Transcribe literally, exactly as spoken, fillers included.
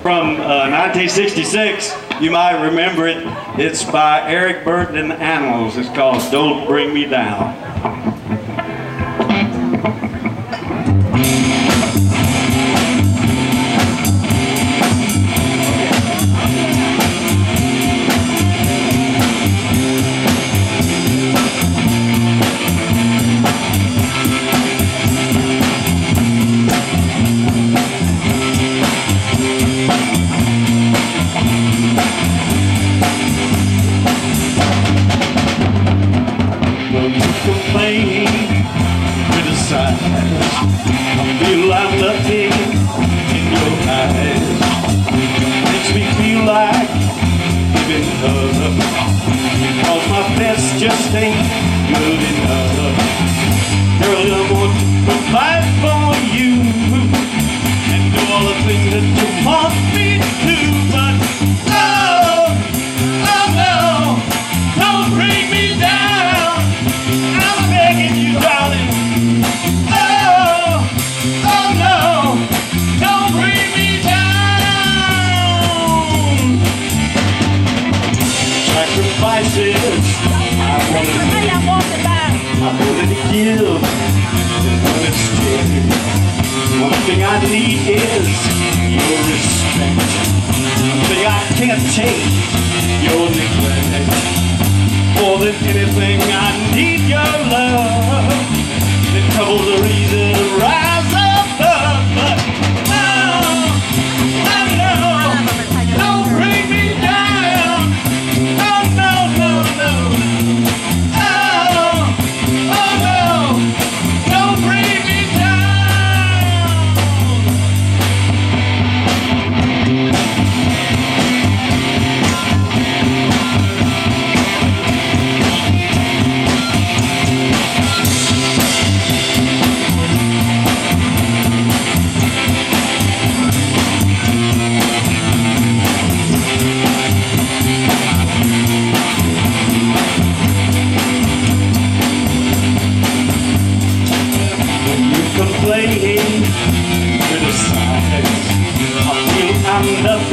from uh, nineteen sixty-six. You might remember it. It's by Eric Burdon and the Animals. It's called Don't Bring Me Down. I feel I'm nothing in your eyes. Makes me feel like giving up, cause my best just ain't good enough. Girl, I want to fight for you and do all the things that you want me to, but oh, oh no, don't bring me down. I'm begging you, darling. Sacrifices I wanted to make, I wanted to give, but instead, one thing I need is your respect. One thing I can't take, your neglect. More than anything, I need your love. The trouble's the reason to rise above, but oh, I know, don't bring me down. Complain, criticize, I feel I'm nothing